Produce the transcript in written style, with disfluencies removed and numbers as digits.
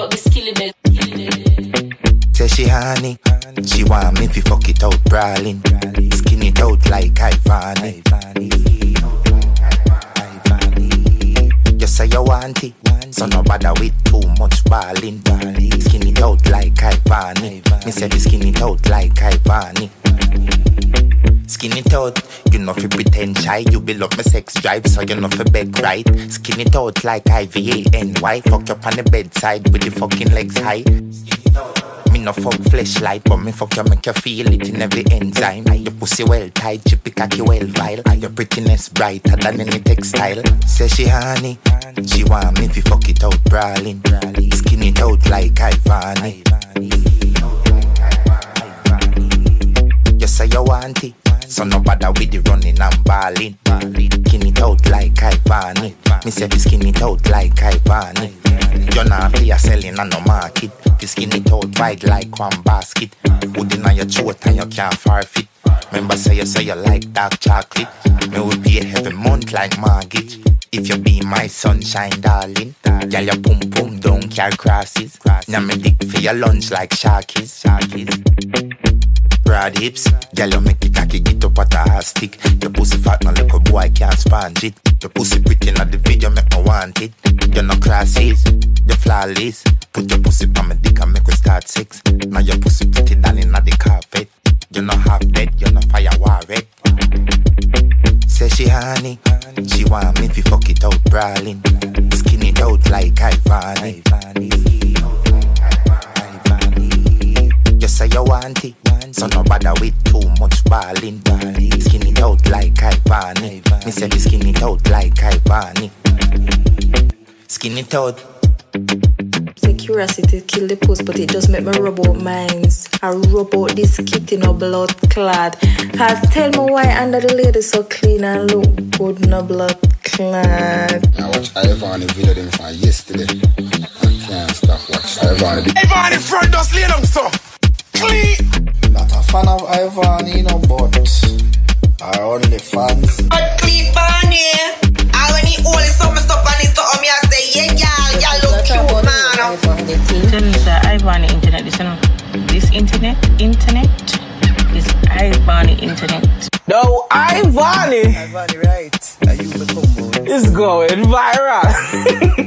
out the skilly bed. Say she honey, she want me to fuck it out brawling. Skin it out like Ivani. You say you want it, so no bother with too much balling. Skin it out like Ivani. Me say the skin it out like Ivani. Skin it out, you know fi pretend shy. You build up my sex drive, so you know fi beg right. Skin it out like IVANY. Fuck up on the bedside with the fucking legs high. Me no fuck fleshlight, but me fuck you make you feel it in every enzyme. Your pussy well tight, chippy cocky well vile. Your prettiness brighter than any textile. Say she honey, she want me to fuck it out brawling. Skin it out like Ivani. You say you want it, so no bother with the running and balling. Skin it out like Ivani. Me say fi skin it out like Ivani. You're not for selling on no market. Fi skin it out wide like one basket. Put in on your throat and you can't forfeit. Remember say you like dark chocolate. Me will pay every month like mortgage. If you be my sunshine darling. Girl your pum pum don't carry crosses. Now me dick for your lunch like sharkies. Broad hips, girl you make it cocky, get up at a ass stick. Your pussy fat, no little boy can't sponge it. Your pussy pretty, not the video make me want it. You're no classes, you're flawless. Put your pussy on my dick and make we start sex. Now your pussy pretty, darling, not the carpet. You're not half dead, you're not fire war red. Say she honey, she want me to fuck it out brawling. Skin it out like Ivani. You say you want it, so no bother with too much balling. Skin it out like Ivani. Me say the skin it out like Ivani. Skin it out. The curiosity kill the post, but it just make me rub out minds. I rub out this kitty no blood clad. Cause tell me why under the lady so clean and look good no blood clad. I watch Ivani video them from yesterday. I can't stop watching Ivani. Ivani front does lay down so clean. Not a fan of Ivani, no, but I only fans. But clean Barney. I when he only saw me stuff and he saw me, I say, yeah, y'all look cute, man. Tell me, sir, Ivani internet, this internet is Ivani internet. No, Ivani. Ivani, right? Are you become more? It's going viral.